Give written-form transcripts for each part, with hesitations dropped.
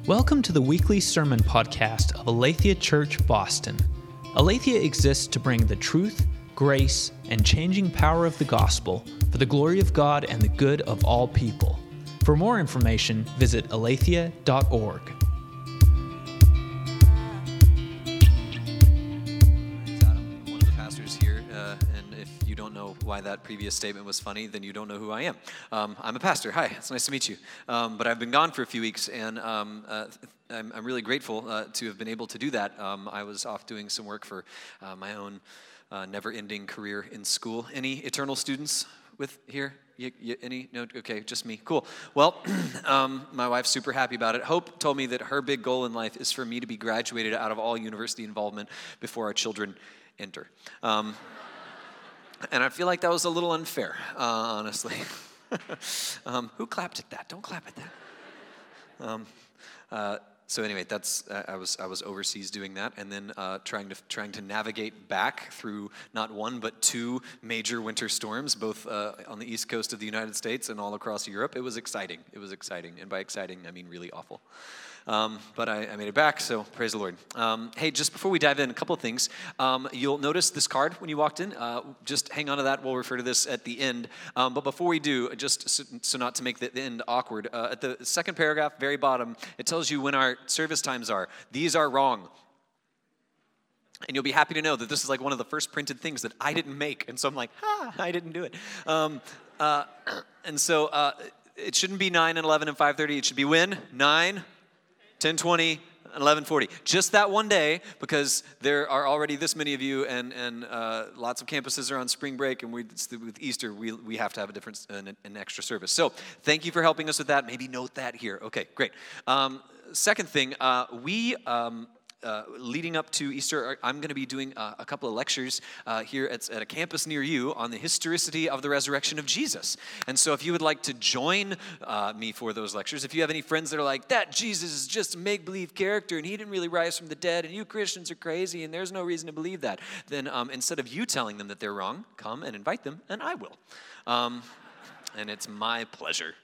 Welcome to the weekly sermon podcast of Aletheia Church, Boston. Aletheia exists to bring the truth, grace, and changing power of the gospel for the glory of God and the good of all people. For more information, visit aletheia.org. I'm one of the pastors here, and if you don't know why that previous statement was funny, then you don't know who I am. I'm a pastor. Hi, it's nice to meet you. But I've been gone for a few weeks, and I'm really grateful to have been able to do that. I was off doing some work for my own never-ending career in school. Any eternal students with here? Any? No? Okay, just me. Cool. Well, my wife's super happy about it. Hope told me that her big goal in life is for me to be graduated out of all university involvement before our children enter. And I feel like that was a little unfair, honestly. Who clapped at that? Don't clap at that. So anyway, that's I was overseas doing that, and then trying to navigate back through not one but two major winter storms, both on the east coast of the United States and all across Europe. It was exciting, and by exciting I mean really awful. But I made it back, so praise the Lord. Hey, just before we dive in, a couple of things. You'll notice this card when you walked in. Just hang on to that. We'll refer to this at the end. But before we do, just so not to make the end awkward, at the second paragraph, very bottom, it tells you when our service times are. These are wrong. And you'll be happy to know that this is like one of the first printed things that I didn't make. And so I'm like, I didn't do it. And so it shouldn't be 9 and 11 and 5:30. It should be when? 9, 10:20, 11:40. Just that one day, because there are already this many of you, and lots of campuses are on spring break, and with Easter, we have to have an extra service. So thank you for helping us with that. Maybe note that here. Okay, great. Second thing, leading up to Easter, I'm going to be doing a couple of lectures here at a campus near you on the historicity of the resurrection of Jesus. And so if you would like to join me for those lectures, if you have any friends that are like, that Jesus is just a make-believe character and he didn't really rise from the dead and you Christians are crazy and there's no reason to believe that, then instead of you telling them that they're wrong, come and invite them and I will. And it's my pleasure.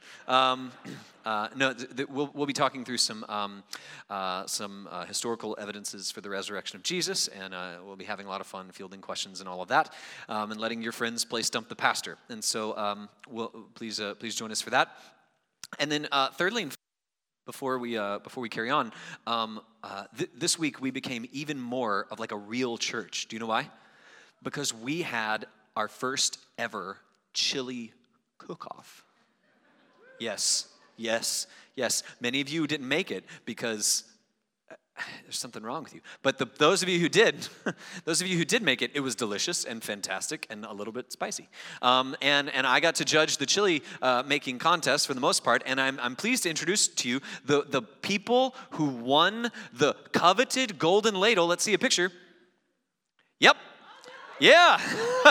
We'll be talking through some historical evidences for the resurrection of Jesus, and we'll be having a lot of fun fielding questions and all of that, and letting your friends play Stump the Pastor. And so, please join us for that. And then, thirdly, before we carry on, this week we became even more of like a real church. Do you know why? Because we had our first ever chili cook-off. Yes. Many of you didn't make it because there's something wrong with you. But those of you who did make it, it was delicious and fantastic and a little bit spicy. And I got to judge the chili making contest for the most part. And I'm pleased to introduce to you the people who won the coveted golden ladle. Let's see a picture. Yep. Yeah.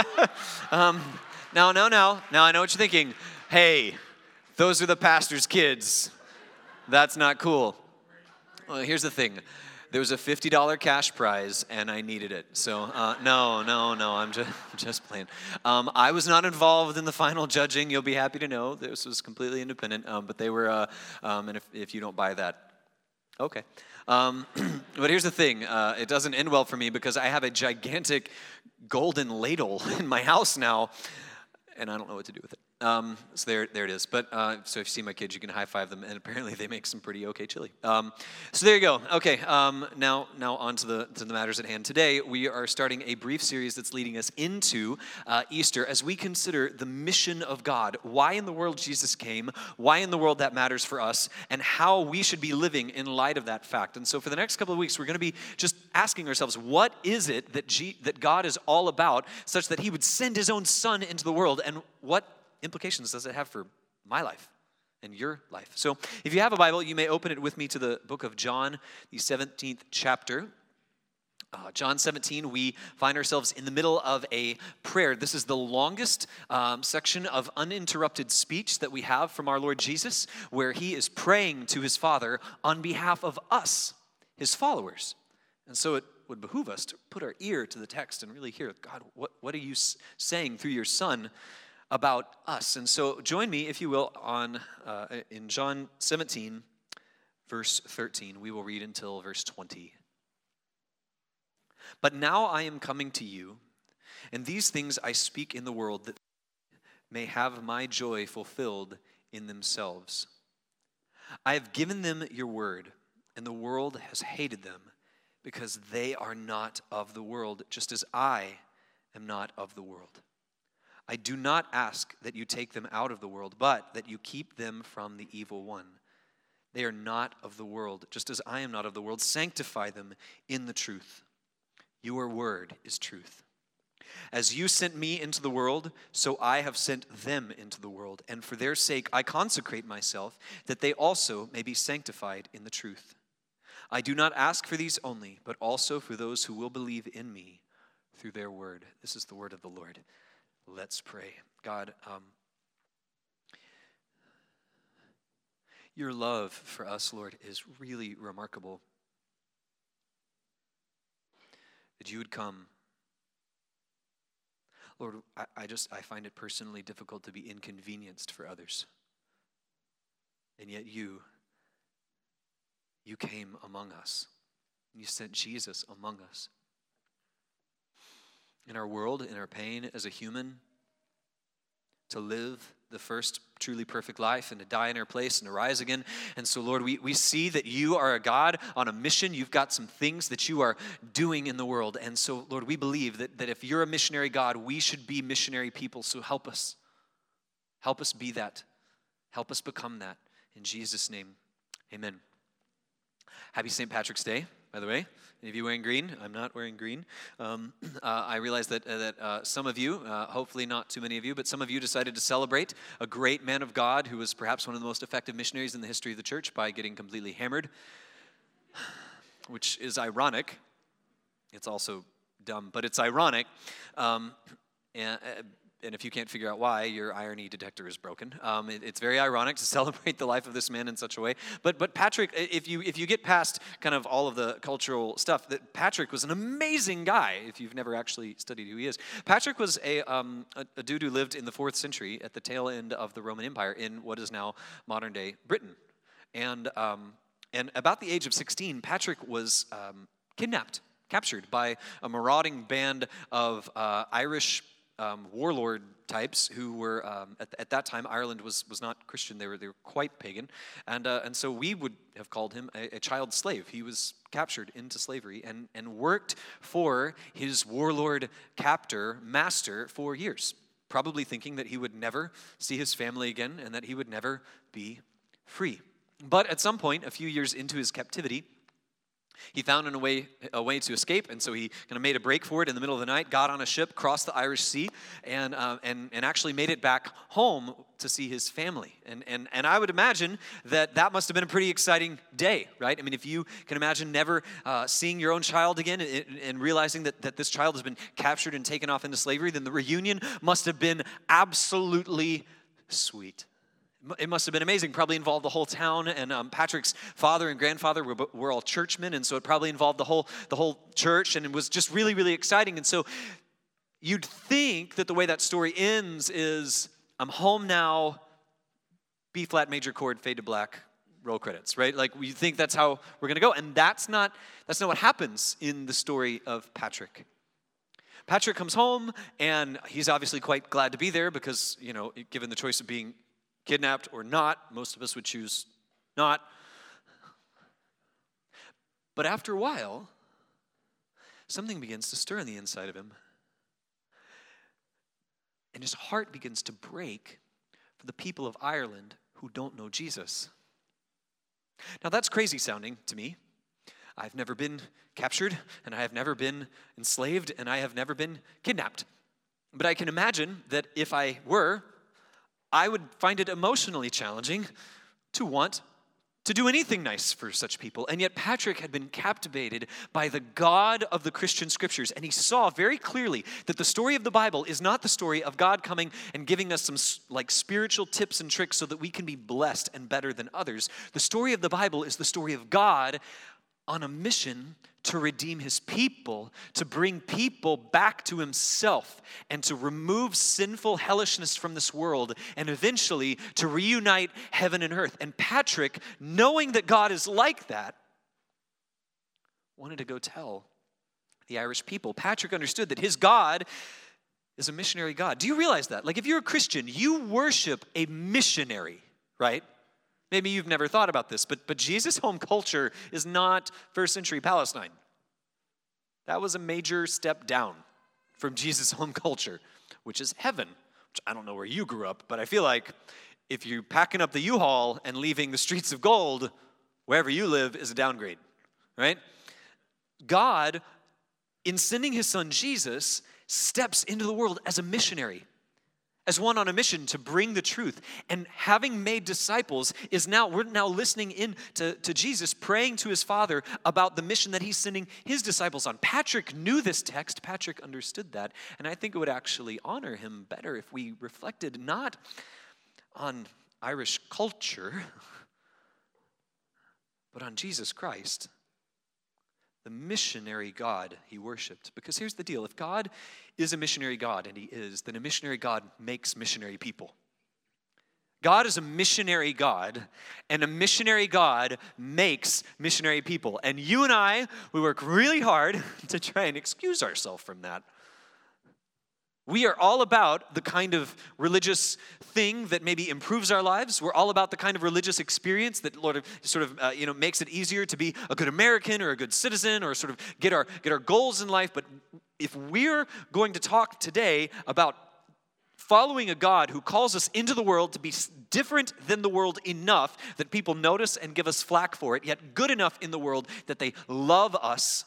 Now, I know what you're thinking. Hey, those are the pastor's kids. That's not cool. Well, here's the thing. There was a $50 cash prize, and I needed it. So, no, I'm just playing. I was not involved in the final judging. You'll be happy to know this was completely independent. But they were, and if you don't buy that, okay. But here's the thing. It doesn't end well for me because I have a gigantic golden ladle in my house now, and I don't know what to do with it. So there it is. But so if you see my kids, you can high five them, and apparently they make some pretty okay chili. So there you go. Okay. Now on to the matters at hand. Today we are starting a brief series that's leading us into Easter as we consider the mission of God. Why in the world Jesus came? Why in the world that matters for us? And how we should be living in light of that fact. And so for the next couple of weeks, we're going to be just asking ourselves, what is it that God is all about, such that He would send His own Son into the world, and what implications does it have for my life and your life? So if you have a Bible, you may open it with me to the book of John, the 17th chapter. John 17, we find ourselves in the middle of a prayer. This is the longest section of uninterrupted speech that we have from our Lord Jesus, where He is praying to His Father on behalf of us, His followers. And so it would behoove us to put our ear to the text and really hear, God, what are you saying through your Son about us? And so join me, if you will, in John 17, verse 13. We will read until verse 20. But now I am coming to you, and these things I speak in the world, that may have my joy fulfilled in themselves. I have given them your word, and the world has hated them, because they are not of the world, just as I am not of the world. I do not ask that you take them out of the world, but that you keep them from the evil one. They are not of the world, just as I am not of the world. Sanctify them in the truth. Your word is truth. As you sent me into the world, so I have sent them into the world. And for their sake I consecrate myself, that they also may be sanctified in the truth. I do not ask for these only, but also for those who will believe in me through their word. This is the word of the Lord. Let's pray. God, your love for us, Lord, is really remarkable. That you would come. Lord, I find it personally difficult to be inconvenienced for others. And yet you came among us. You sent Jesus among us. In our world, in our pain as a human, to live the first truly perfect life and to die in our place and to rise again. And so, Lord, we see that you are a God on a mission. You've got some things that you are doing in the world. And so, Lord, we believe that if you're a missionary God, we should be missionary people. So help us. Help us be that. Help us become that. In Jesus' name, amen. Happy St. Patrick's Day, by the way. Any of you wearing green? I'm not wearing green. I realize that some of you, hopefully not too many of you, but some of you decided to celebrate a great man of God who was perhaps one of the most effective missionaries in the history of the church by getting completely hammered, which is ironic. It's also dumb, but it's ironic. And if you can't figure out why, your irony detector is broken. It's very ironic to celebrate the life of this man in such a way. But Patrick, if you get past kind of all of the cultural stuff, that Patrick was an amazing guy. If you've never actually studied who he is, Patrick was a dude who lived in the 4th century at the tail end of the Roman Empire in what is now modern day Britain, and about the age of 16, Patrick was captured by a marauding band of Irish warlord types who were at that time Ireland was not Christian. They were quite pagan, and so we would have called him a child slave. He was captured into slavery and worked for his warlord captor master for years, probably thinking that he would never see his family again and that he would never be free. But at some point, a few years into his captivity, he found a way to escape, and so he kind of made a break for it in the middle of the night, got on a ship, crossed the Irish Sea, and actually made it back home to see his family. And I would imagine that must have been a pretty exciting day, right? I mean, if you can imagine never seeing your own child again and realizing that this child has been captured and taken off into slavery, then the reunion must have been absolutely sweet. It must have been amazing. Probably involved the whole town, and Patrick's father and grandfather were all churchmen, and so it probably involved the whole church, and it was just really, really exciting. And so you'd think that the way that story ends is, I'm home now, B flat major chord, fade to black, roll credits, right? Like we think that's how we're gonna go, and that's not what happens in the story of Patrick. Patrick comes home, and he's obviously quite glad to be there because, you know, given the choice of being kidnapped or not, most of us would choose not. But after a while, something begins to stir on the inside of him. And his heart begins to break for the people of Ireland who don't know Jesus. Now that's crazy sounding to me. I've never been captured, and I have never been enslaved, and I have never been kidnapped. But I can imagine that if I were, I would find it emotionally challenging to want to do anything nice for such people. And yet Patrick had been captivated by the God of the Christian scriptures, and he saw very clearly that the story of the Bible is not the story of God coming and giving us some like spiritual tips and tricks so that we can be blessed and better than others. The story of the Bible is the story of God on a mission to redeem his people, to bring people back to himself, and to remove sinful hellishness from this world, and eventually to reunite heaven and earth. And Patrick, knowing that God is like that, wanted to go tell the Irish people. Patrick understood that his God is a missionary God. Do you realize that? Like, if you're a Christian, you worship a missionary, right? Maybe you've never thought about this, but Jesus' home culture is not first century Palestine. That was a major step down from Jesus' home culture, which is heaven. Which I don't know where you grew up, but I feel like if you're packing up the U-Haul and leaving the streets of gold, wherever you live is a downgrade, right? God, in sending his son Jesus, steps into the world as a missionary, as one on a mission to bring the truth. And having made disciples we're now listening in to Jesus, praying to his Father about the mission that he's sending his disciples on. Patrick knew this text. Patrick understood that. And I think it would actually honor him better if we reflected not on Irish culture, but on Jesus Christ, the missionary God he worshiped. Because here's the deal. If God is a missionary God, and he is, then a missionary God makes missionary people. God is a missionary God, and a missionary God makes missionary people. And you and I, we work really hard to try and excuse ourselves from that. We are all about the kind of religious thing that maybe improves our lives. We're all about the kind of religious experience that makes it easier to be a good American or a good citizen or sort of get our goals in life. But if we're going to talk today about following a God who calls us into the world to be different than the world enough that people notice and give us flack for it, yet good enough in the world that they love us,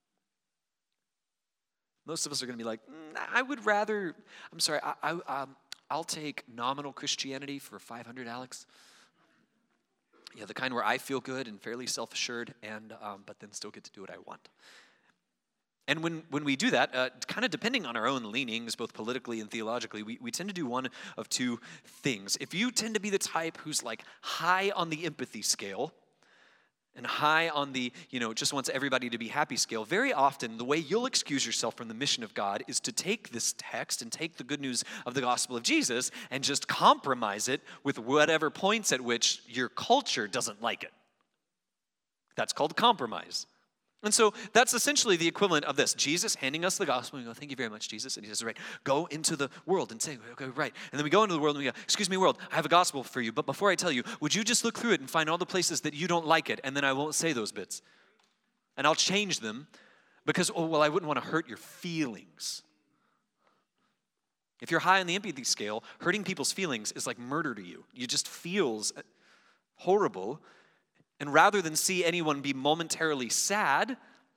most of us are going to be like, I would rather, I'm sorry, I'll take nominal Christianity for $500, Alex. Yeah, the kind where I feel good and fairly self-assured, and but then still get to do what I want. And when we do that, kind of depending on our own leanings, both politically and theologically, we tend to do one of two things. If you tend to be the type who's like high on the empathy scale, and high on the, just wants everybody to be happy scale, very often the way you'll excuse yourself from the mission of God is to take this text and take the good news of the gospel of Jesus and just compromise it with whatever points at which your culture doesn't like it. That's called compromise. And so that's essentially the equivalent of this. Jesus handing us the gospel, and we go, thank you very much, Jesus. And he says, right, go into the world and say, okay, right. And then we go into the world and we go, excuse me, world, I have a gospel for you. But before I tell you, would you just look through it and find all the places that you don't like it? And then I won't say those bits. And I'll change them because, I wouldn't want to hurt your feelings. If you're high on the empathy scale, hurting people's feelings is like murder to you. You just feels horrible. And rather than see anyone be momentarily sad,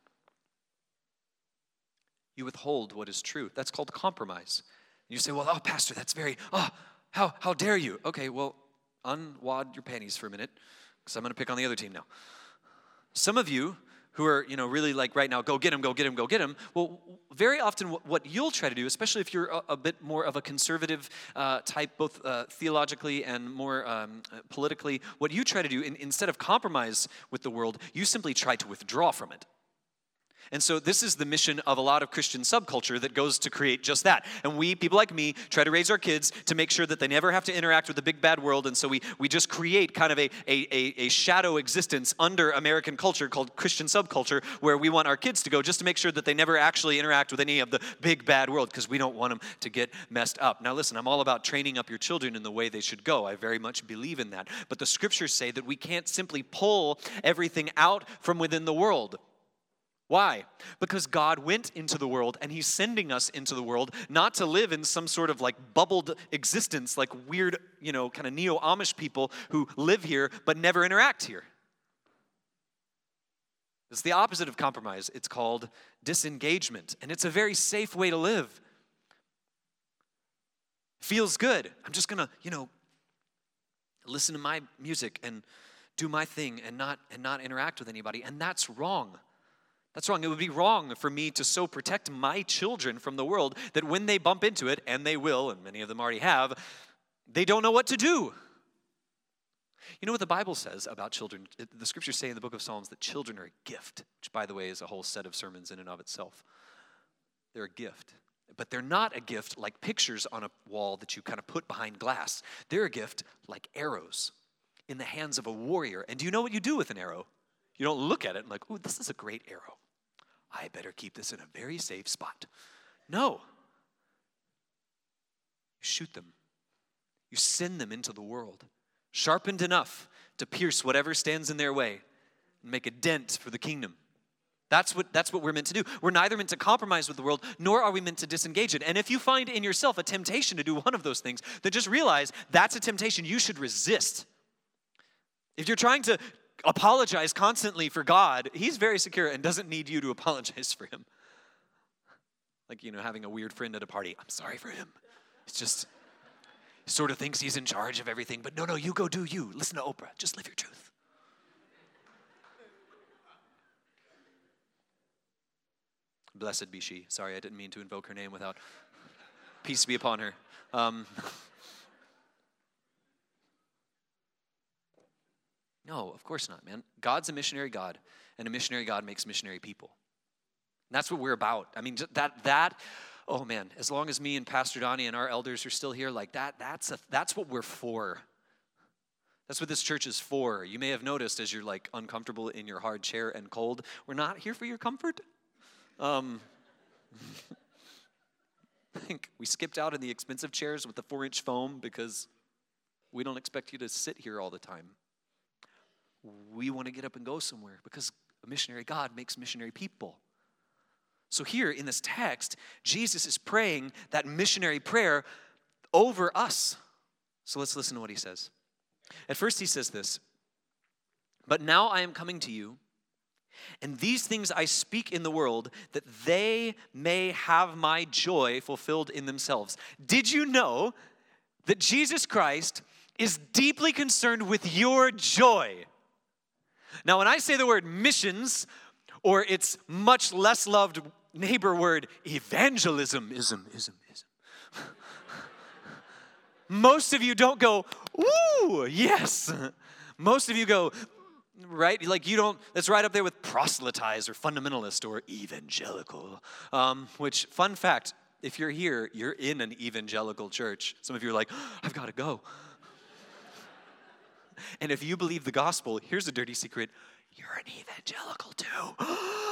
you withhold what is true. That's called compromise. You say, Pastor, that's very, how dare you? Okay, well, unwad your panties for a minute, because I'm going to pick on the other team now. Some of you who are, really like right now, go get him, go get him, go get him. Well, very often what you'll try to do, especially if you're a bit more of a conservative type, both theologically and more politically, what you try to do, instead of compromise with the world, you simply try to withdraw from it. And so this is the mission of a lot of Christian subculture that goes to create just that. And we, people like me, try to raise our kids to make sure that they never have to interact with the big bad world. And so we just create kind of a shadow existence under American culture called Christian subculture, where we want our kids to go just to make sure that they never actually interact with any of the big bad world, because we don't want them to get messed up. Now listen, I'm all about training up your children in the way they should go. I very much believe in that. But the scriptures say that we can't simply pull everything out from within the world. Why? Because God went into the world, and he's sending us into the world not to live in some sort of like bubbled existence, like weird, kind of neo-Amish people who live here but never interact here. It's the opposite of compromise. It's called disengagement, and it's a very safe way to live. Feels good. I'm just going to, listen to my music and do my thing and not interact with anybody, and that's wrong. That's wrong. It would be wrong for me to so protect my children from the world that when they bump into it, and they will, and many of them already have, they don't know what to do. You know what the Bible says about children? The scriptures say in the book of Psalms that children are a gift, which, by the way, is a whole set of sermons in and of itself. They're a gift. But they're not a gift like pictures on a wall that you kind of put behind glass. They're a gift like arrows in the hands of a warrior. And do you know what you do with an arrow? You don't look at it and like, ooh, this is a great arrow. I better keep this in a very safe spot. No. You shoot them. You send them into the world, sharpened enough to pierce whatever stands in their way and make a dent for the kingdom. That's what we're meant to do. We're neither meant to compromise with the world, nor are we meant to disengage it. And if you find in yourself a temptation to do one of those things, then just realize that's a temptation you should resist. If you're trying to apologize constantly for God, he's very secure and doesn't need you to apologize for him. Like, having a weird friend at a party. I'm sorry for him. It's just, he sort of thinks he's in charge of everything. But no, you go do you. Listen to Oprah. Just live your truth. Blessed be she. Sorry, I didn't mean to invoke her name without peace be upon her. No, of course not, man. God's a missionary God, and a missionary God makes missionary people. And that's what we're about. I mean, oh man, as long as me and Pastor Donnie and our elders are still here, like that's what we're for. That's what this church is for. You may have noticed as you're like uncomfortable in your hard chair and cold, we're not here for your comfort. I think we skipped out on the expensive chairs with the 4-inch foam because we don't expect you to sit here all the time. We want to get up and go somewhere because a missionary God makes missionary people. So here in this text, Jesus is praying that missionary prayer over us. So let's listen to what he says. At first he says this, "But now I am coming to you, and these things I speak in the world, that they may have my joy fulfilled in themselves." Did you know that Jesus Christ is deeply concerned with your joy? Now, when I say the word missions, or its much less loved neighbor word, evangelism, most of you don't go, ooh, yes. Most of you go, right? Like you don't, that's right up there with proselytize or fundamentalist or evangelical. Which, fun fact, if you're here, you're in an evangelical church. Some of you are like, I've got to go. And if you believe the gospel, here's a dirty secret, you're an evangelical too.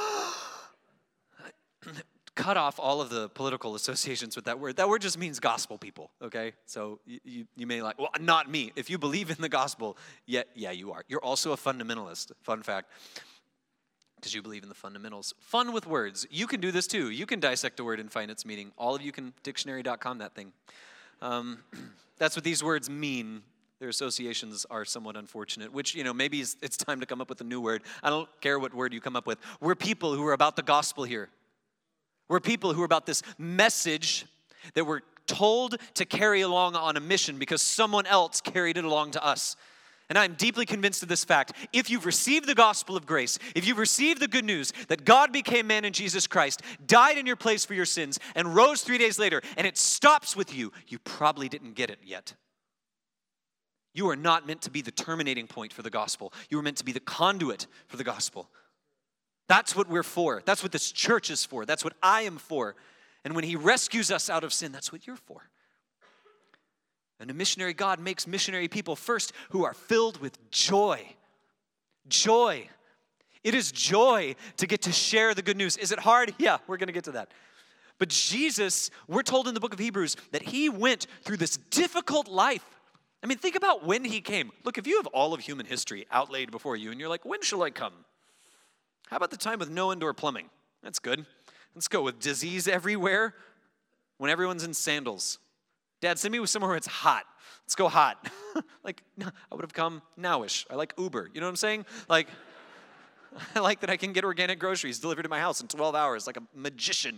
Cut off all of the political associations with that word. That word just means gospel people, okay? So you may like, well, not me. If you believe in the gospel, yeah, you are. You're also a fundamentalist, fun fact, because you believe in the fundamentals. Fun with words. You can do this too. You can dissect a word and find its meaning. All of you can dictionary.com that thing. That's what these words mean. Their associations are somewhat unfortunate, which, maybe it's time to come up with a new word. I don't care what word you come up with. We're people who are about the gospel here. We're people who are about this message that we're told to carry along on a mission because someone else carried it along to us. And I'm deeply convinced of this fact. If you've received the gospel of grace, if you've received the good news that God became man in Jesus Christ, died in your place for your sins, and rose 3 days later, and it stops with you, you probably didn't get it yet. You are not meant to be the terminating point for the gospel. You are meant to be the conduit for the gospel. That's what we're for. That's what this church is for. That's what I am for. And when he rescues us out of sin, that's what you're for. And a missionary God makes missionary people first who are filled with joy. Joy. It is joy to get to share the good news. Is it hard? Yeah, we're going to get to that. But Jesus, we're told in the book of Hebrews that he went through this difficult life. I mean, think about when he came. Look, if you have all of human history outlaid before you and you're like, when shall I come? How about the time with no indoor plumbing? That's good. Let's go with disease everywhere when everyone's in sandals. Dad, send me with somewhere where it's hot. Let's go hot. Like, no, I would have come nowish. I like Uber. You know what I'm saying? Like, I like that I can get organic groceries delivered to my house in 12 hours like a magician.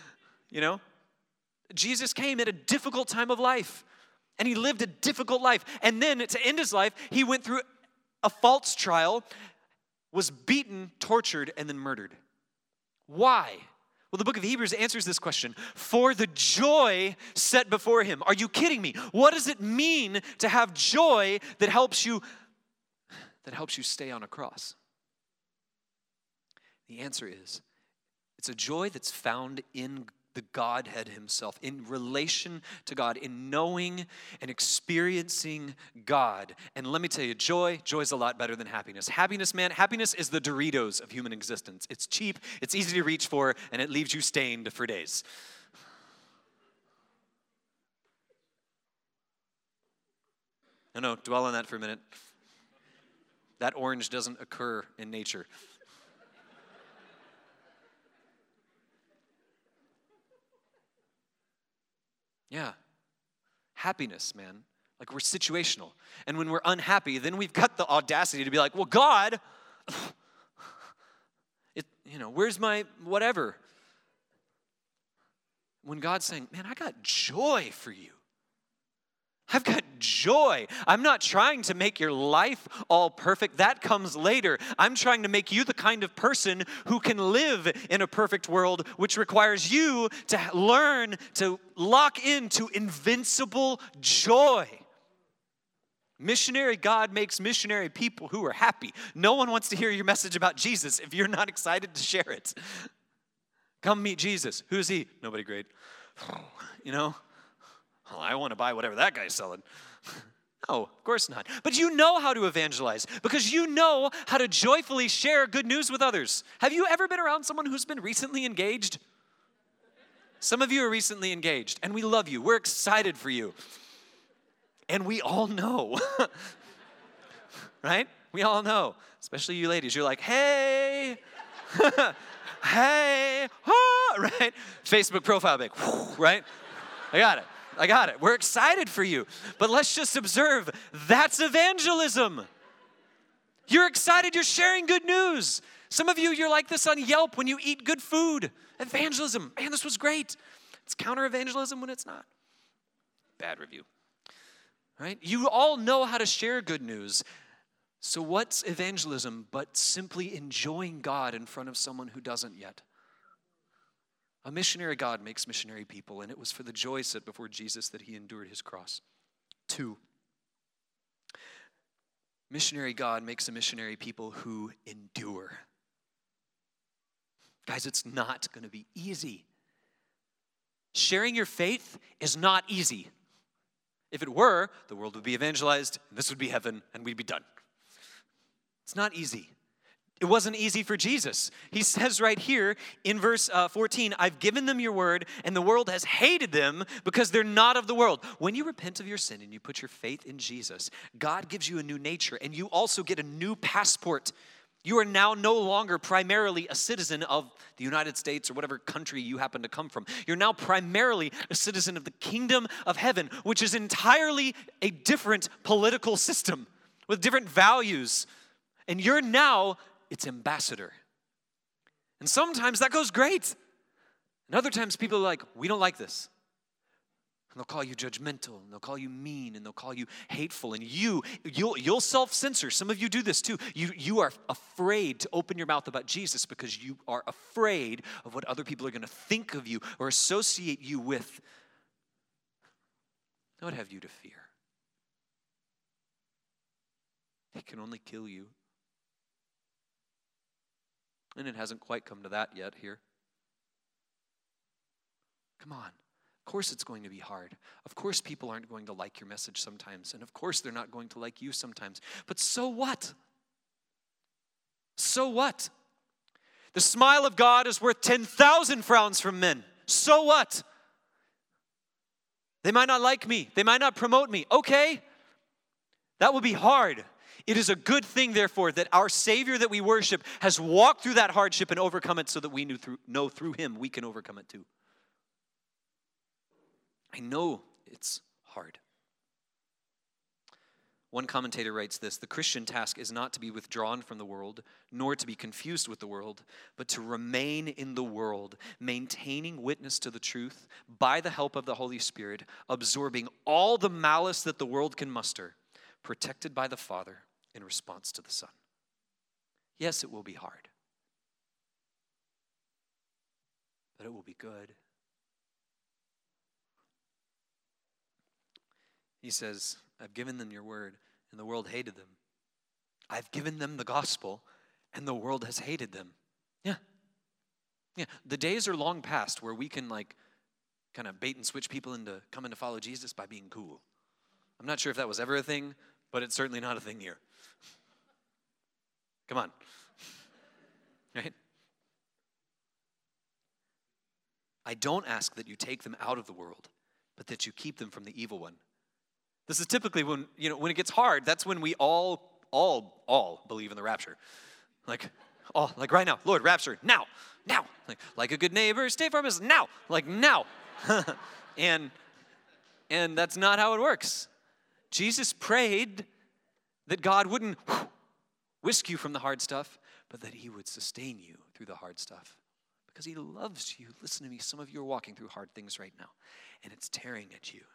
Jesus came at a difficult time of life. And he lived a difficult life. And then to end his life, he went through a false trial, was beaten, tortured, and then murdered. Why? Well, the book of Hebrews answers this question. For the joy set before him. Are you kidding me? What does it mean to have joy that helps you that helps you stay on a cross? The answer is, it's a joy that's found in the Godhead himself, in relation to God, in knowing and experiencing God. And let me tell you, joy is a lot better than happiness. Happiness, man, happiness is the Doritos of human existence. It's cheap, it's easy to reach for, and it leaves you stained for days. No, dwell on that for a minute. That orange doesn't occur in nature. Yeah. Happiness, man. Like, we're situational. And when we're unhappy, then we've got the audacity to be like, well, God, where's my whatever? When God's saying, man, I got joy for you. I've got joy. I'm not trying to make your life all perfect. That comes later. I'm trying to make you the kind of person who can live in a perfect world, which requires you to learn to lock into invincible joy. Missionary God makes missionary people who are happy. No one wants to hear your message about Jesus if you're not excited to share it. Come meet Jesus. Who's he? Nobody great. Well, I want to buy whatever that guy's selling. No, of course not. But you know how to evangelize because you know how to joyfully share good news with others. Have you ever been around someone who's been recently engaged? Some of you are recently engaged, and we love you. We're excited for you. And we all know, right? We all know, especially you ladies. You're like, hey, hey, ah, right? Facebook profile pic, right? I got it. We're excited for you. But let's just observe, that's evangelism. You're excited, you're sharing good news. Some of you, you're like this on Yelp when you eat good food. Evangelism, man, this was great. It's counter-evangelism when it's not. Bad review, right? You all know how to share good news. So what's evangelism but simply enjoying God in front of someone who doesn't yet? A missionary God makes missionary people, and it was for the joy set before Jesus that he endured his cross. 2, missionary God makes a missionary people who endure. Guys, it's not going to be easy. Sharing your faith is not easy. If it were, the world would be evangelized, and this would be heaven, and we'd be done. It's not easy. It wasn't easy for Jesus. He says right here in verse 14, I've given them your word, and the world has hated them because they're not of the world. When you repent of your sin and you put your faith in Jesus, God gives you a new nature, and you also get a new passport. You are now no longer primarily a citizen of the United States or whatever country you happen to come from. You're now primarily a citizen of the kingdom of heaven, which is entirely a different political system with different values. And you're now its ambassador. And sometimes that goes great. And other times people are like, we don't like this. And they'll call you judgmental, and they'll call you mean, and they'll call you hateful. And you'll self-censor. Some of you do this too. You are afraid to open your mouth about Jesus because you are afraid of what other people are going to think of you or associate you with. What have you to fear? They can only kill you. And it hasn't quite come to that yet here. Come on. Of course it's going to be hard. Of course people aren't going to like your message sometimes. And of course they're not going to like you sometimes. But so what? So what? The smile of God is worth 10,000 frowns from men. So what? They might not like me. They might not promote me. Okay. That will be hard. It is a good thing, therefore, that our Savior that we worship has walked through that hardship and overcome it so that we know through him we can overcome it too. I know it's hard. One commentator writes this, the Christian task is not to be withdrawn from the world, nor to be confused with the world, but to remain in the world, maintaining witness to the truth by the help of the Holy Spirit, absorbing all the malice that the world can muster, protected by the Father in response to the Son. Yes, it will be hard, but it will be good. He says, I've given them your word, and the world hated them. I've given them the gospel, and the world has hated them. Yeah. Yeah. The days are long past where we can kind of bait and switch people into coming to follow Jesus by being cool. I'm not sure if that was ever a thing, but it's certainly not a thing here. Come on. Right? I don't ask that you take them out of the world, but that you keep them from the evil one. This is typically when it gets hard, that's when we all believe in the rapture. Like right now, Lord, rapture, now. Like a good neighbor, State Farm is now. Now. and that's not how it works. Jesus prayed that God wouldn't whisk you from the hard stuff, but that he would sustain you through the hard stuff. Because he loves you. Listen to me, some of you are walking through hard things right now, and it's tearing at you.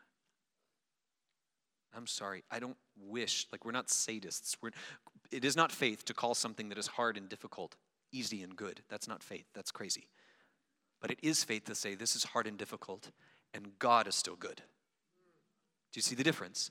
I'm sorry, I don't wish, we're not sadists. It is not faith to call something that is hard and difficult easy and good. That's not faith, that's crazy. But it is faith to say this is hard and difficult, and God is still good. Do you see the difference?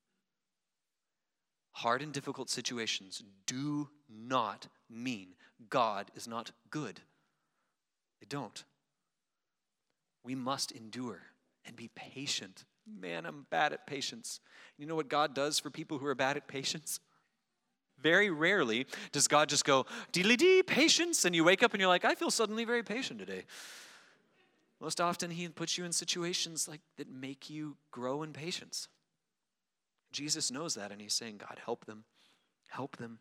Hard and difficult situations do not mean God is not good. They don't. We must endure and be patient. Man, I'm bad at patience. You know what God does for people who are bad at patience? Very rarely does God just go, deedly-dee, patience, and you wake up and you're like, I feel suddenly very patient today. Most often he puts you in situations that make you grow in patience. Jesus knows that, and he's saying, God, help them. Help them.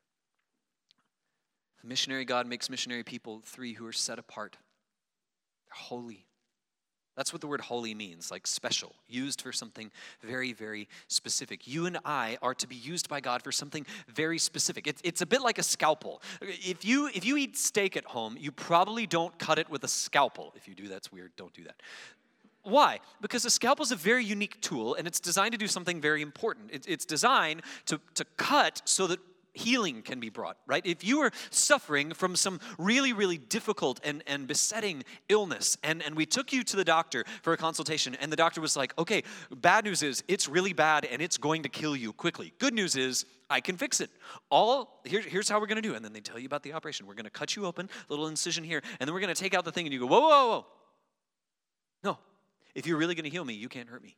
The missionary God makes missionary people 3 who are set apart. They're holy. That's what the word holy means, special, used for something very, very specific. You and I are to be used by God for something very specific. It's a bit like a scalpel. If you eat steak at home, you probably don't cut it with a scalpel. If you do, that's weird. Don't do that. Why? Because a scalpel is a very unique tool, and it's designed to do something very important. It's designed to cut so that healing can be brought, right? If you are suffering from some really, really difficult and besetting illness, and we took you to the doctor for a consultation, and the doctor was like, okay, bad news is it's really bad, and it's going to kill you quickly. Good news is I can fix it. Here's how we're going to do it. And then they tell you about the operation. We're going to cut you open, little incision here, and then we're going to take out the thing, and you go, whoa, whoa, whoa. No. If you're really going to heal me, you can't hurt me.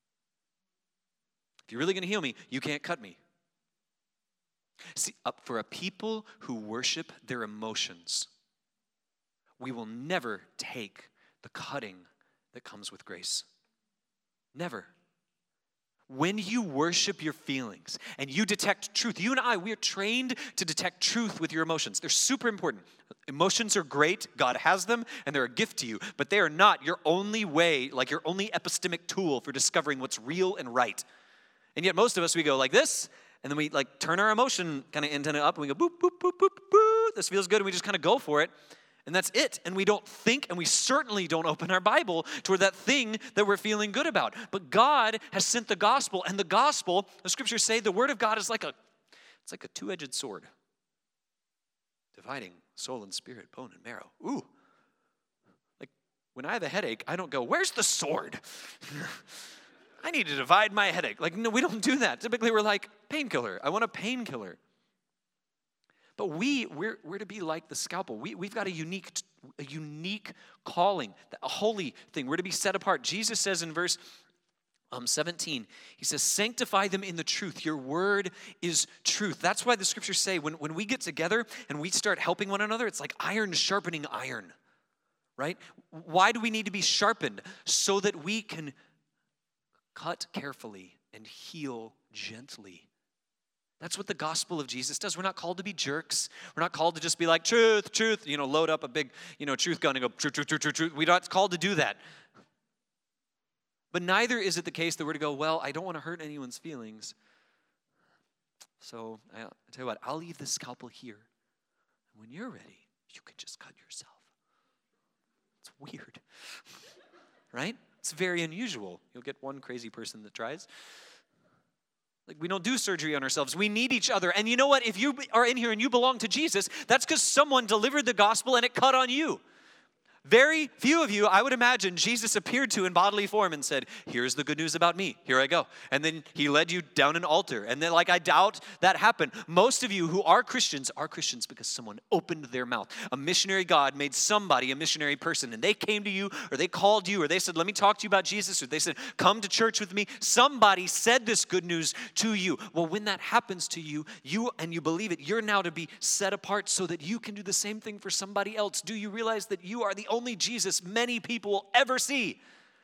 If you're really going to heal me, you can't cut me. See, for a people who worship their emotions, we will never take the cutting that comes with grace. Never. When you worship your feelings and you detect truth, you and I, we are trained to detect truth with your emotions. They're super important. Emotions are great. God has them, and they're a gift to you, but they are not your only way, your only epistemic tool for discovering what's real and right. And yet most of us, we go like this, and then we turn our emotion kind of antenna up, and we go boop, boop, boop, boop, boop. This feels good, and we just kind of go for it. And that's it. And we don't think, and we certainly don't open our Bible toward that thing that we're feeling good about. But God has sent the gospel, and the gospel, the scriptures say, the word of God is like a two-edged sword, dividing soul and spirit, bone and marrow. Ooh. When I have a headache, I don't go, where's the sword? I need to divide my headache. No, we don't do that. Typically, we're like, painkiller. I want a painkiller. But we're to be like the scalpel. We've got a unique calling, a holy thing. We're to be set apart. Jesus says in verse 17, he says, sanctify them in the truth. Your word is truth. That's why the scriptures say when we get together and we start helping one another, it's like iron sharpening iron, right? Why do we need to be sharpened? So that we can cut carefully and heal gently. That's what the gospel of Jesus does. We're not called to be jerks. We're not called to just be like, truth, truth, load up a big, truth gun and go, truth, truth, truth, truth, truth. We're not called to do that. But neither is it the case that we're to go, well, I don't want to hurt anyone's feelings. So I'll tell you what, I'll leave the scalpel here. And when you're ready, you can just cut yourself. It's weird, right? It's very unusual. You'll get one crazy person that tries. We don't do surgery on ourselves. We need each other. And you know what? If you are in here and you belong to Jesus, that's because someone delivered the gospel and it cut on you. Very few of you, I would imagine, Jesus appeared to in bodily form and said, here's the good news about me. Here I go. And then he led you down an altar. And then, I doubt that happened. Most of you who are Christians because someone opened their mouth. A missionary God made somebody a missionary person. And they came to you, or they called you, or they said, let me talk to you about Jesus. Or they said, come to church with me. Somebody said this good news to you. Well, when that happens to you, and you believe it, you're now to be set apart so that you can do the same thing for somebody else. Do you realize that you are the only Jesus many people will ever see?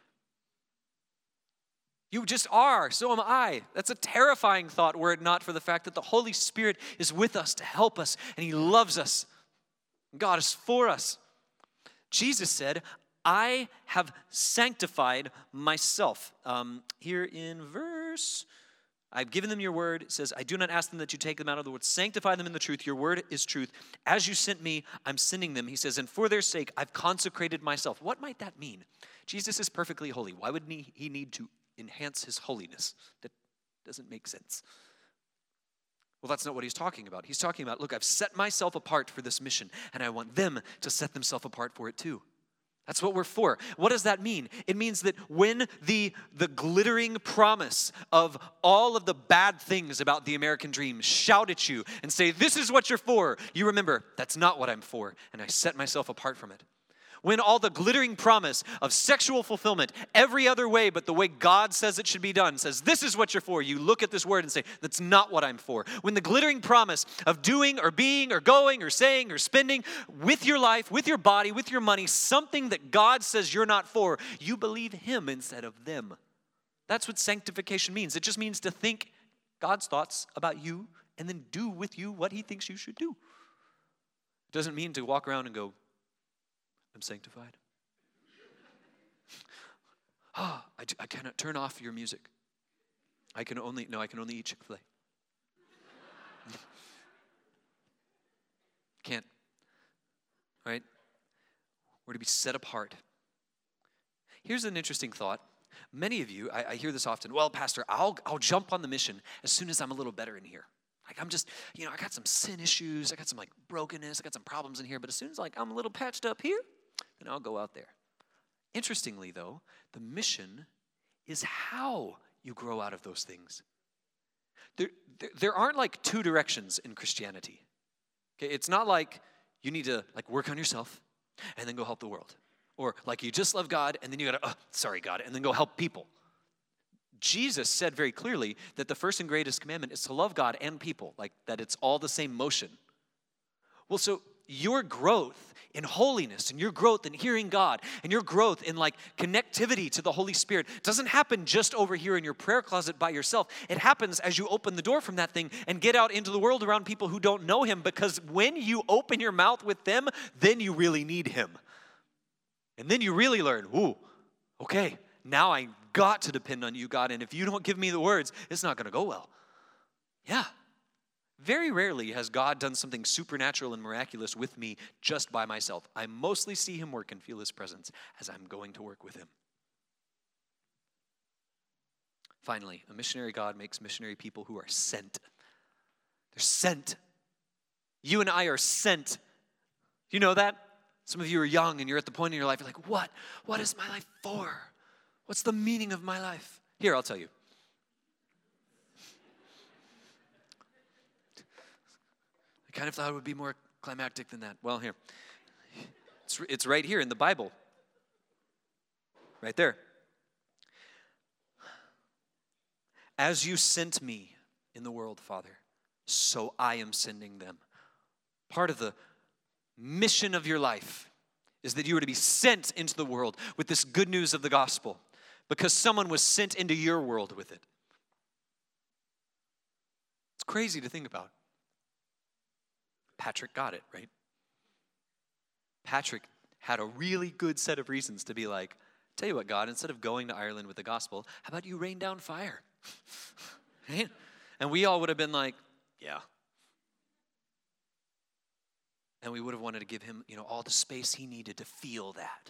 You just are. So am I. That's a terrifying thought were it not for the fact that the Holy Spirit is with us to help us, and he loves us. God is for us. Jesus said, I have sanctified myself. Here in verse, I've given them your word. It says, I do not ask them that you take them out of the word. Sanctify them in the truth. Your word is truth. As you sent me, I'm sending them. He says, and for their sake, I've consecrated myself. What might that mean? Jesus is perfectly holy. Why would he need to enhance his holiness? That doesn't make sense. Well, that's not what he's talking about. He's talking about, look, I've set myself apart for this mission, and I want them to set themselves apart for it too. That's what we're for. What does that mean? It means that when the glittering promise of all of the bad things about the American dream shout at you and say, this is what you're for, you remember, that's not what I'm for, and I set myself apart from it. When all the glittering promise of sexual fulfillment every other way but the way God says it should be done says, this is what you're for, you look at this word and say, that's not what I'm for. When the glittering promise of doing or being or going or saying or spending with your life, with your body, with your money, something that God says you're not for, you believe him instead of them. That's what sanctification means. It just means to think God's thoughts about you and then do with you what he thinks you should do. It doesn't mean to walk around and go, I'm sanctified. I cannot turn off your music. I can only eat Chick-fil-A. Can't. All right? We're to be set apart. Here's an interesting thought. Many of you, I hear this often, well, Pastor, I'll jump on the mission as soon as I'm a little better in here. I'm just, I got some sin issues, I got some brokenness, I got some problems in here, but as soon as I'm a little patched up here, then I'll go out there. Interestingly, though, the mission is how you grow out of those things. There aren't two directions in Christianity. Okay, it's not like you need to work on yourself and then go help the world. Or you just love God and then you gotta, sorry God, and then go help people. Jesus said very clearly that the first and greatest commandment is to love God and people, that it's all the same motion. Well, so your growth in holiness and your growth in hearing God and your growth in connectivity to the Holy Spirit doesn't happen just over here in your prayer closet by yourself. It happens as you open the door from that thing and get out into the world around people who don't know him, because when you open your mouth with them, then you really need him. And then you really learn, okay, now I got to depend on you, God, and if you don't give me the words, it's not going to go well. Yeah. Very rarely has God done something supernatural and miraculous with me just by myself. I mostly see him work and feel his presence as I'm going to work with him. Finally, a missionary God makes missionary people who are sent. They're sent. You and I are sent. Do you know that? Some of you are young and you're at the point in your life, you're like, what? What is my life for? What's the meaning of my life? Here, I'll tell you. I kind of thought it would be more climactic than that. Well, here. It's right here in the Bible. Right there. As you sent me in the world, Father, so I am sending them. Part of the mission of your life is that you are to be sent into the world with this good news of the gospel because someone was sent into your world with it. It's crazy to think about. Patrick got it, right? Patrick had a really good set of reasons to be like, tell you what, God, instead of going to Ireland with the gospel, how about you rain down fire? Right? And we all would have been like, yeah. And we would have wanted to give him, all the space he needed to feel that.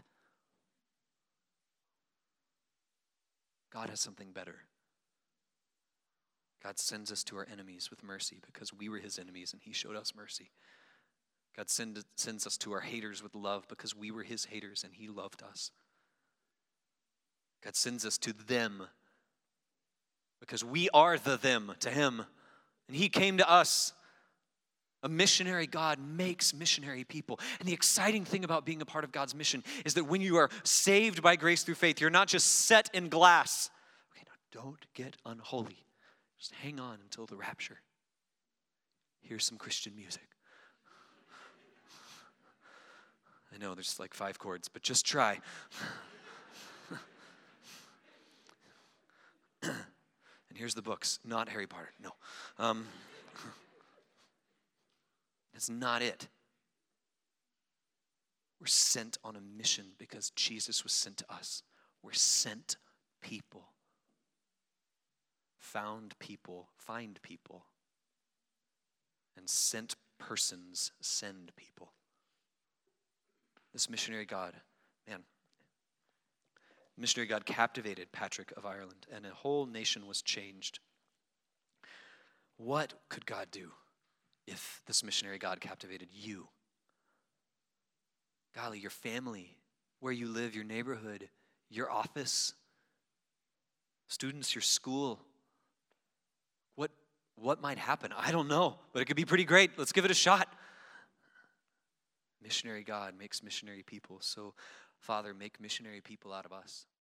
God has something better. God sends us to our enemies with mercy because we were his enemies and he showed us mercy. God sends us to our haters with love because we were his haters and he loved us. God sends us to them because we are the them to him. And he came to us. A missionary God makes missionary people. And the exciting thing about being a part of God's mission is that when you are saved by grace through faith, you're not just set in glass. Okay, now don't get unholy. Just hang on until the rapture. Here's some Christian music. I know there's like 5 chords, but just try. And here's the books, not Harry Potter, no. It's not it. We're sent on a mission because Jesus was sent to us. We're sent people. Found people, find people. And sent persons send people. This missionary God, man, missionary God captivated Patrick of Ireland, and a whole nation was changed. What could God do if this missionary God captivated you? Golly, your family, where you live, your neighborhood, your office, students, your school. What might happen? I don't know, but it could be pretty great. Let's give it a shot. Missionary God makes missionary people. So, Father, make missionary people out of us.